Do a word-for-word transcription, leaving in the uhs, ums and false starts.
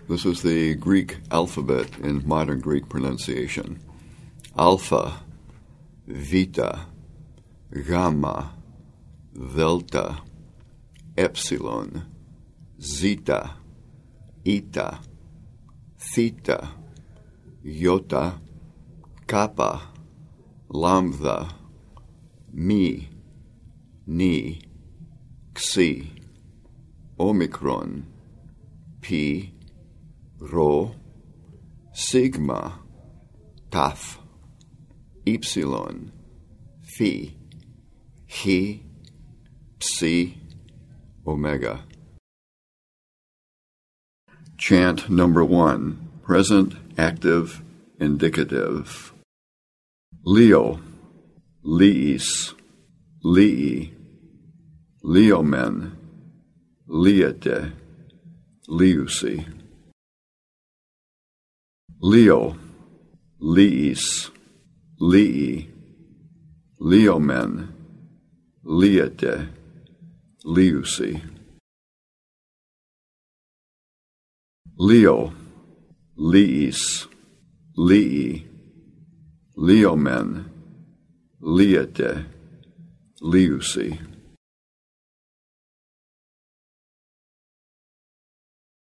This is the Greek alphabet in modern Greek pronunciation. Alpha, Vita, Gamma, Delta, Epsilon, Zeta, Eta, Theta, Iota, Kappa, Lambda, Mi, Ni, Xi, Omicron, Pi, Rho, Sigma, Tau, Epsilon, Phi, Chi, Psi, Omega. Chant number one, present, active, indicative. Leo, Liis, Lii, Leomen, Liete, Liusi. Leo, Liis, Lii, Leomen, Liete, Liusi. Leo, Liis, Lii, Leomen, Liete, Liusi.